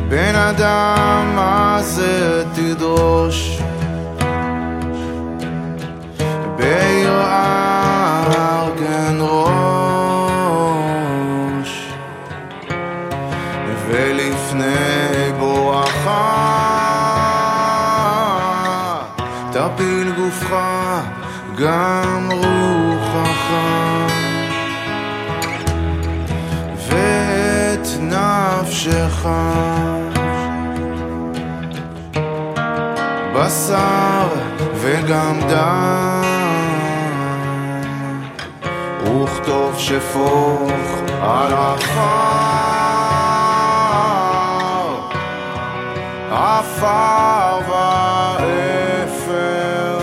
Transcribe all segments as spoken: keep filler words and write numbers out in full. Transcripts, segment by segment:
בן אדם מה זה תדרוש ביראה כן ראש ולפני בואכה תפיל גופך גם רוחך ואת נפשך בשר וגם דם וכתוב שפוך על עפר עפר ואפר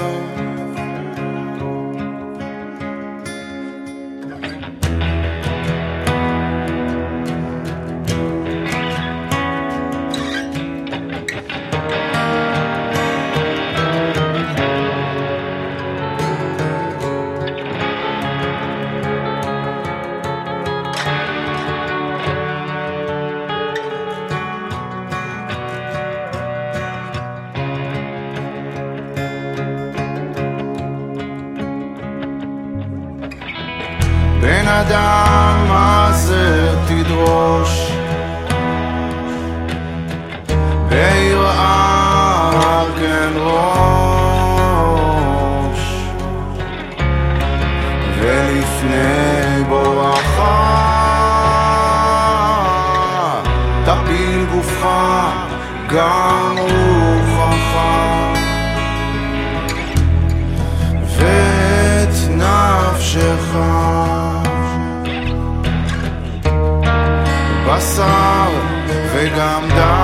בן אדם מה זה תדרוש ביראה כן ראש ולפני בואכה תפיל גופך גם רוחך ואת נפשך בשר וגם דם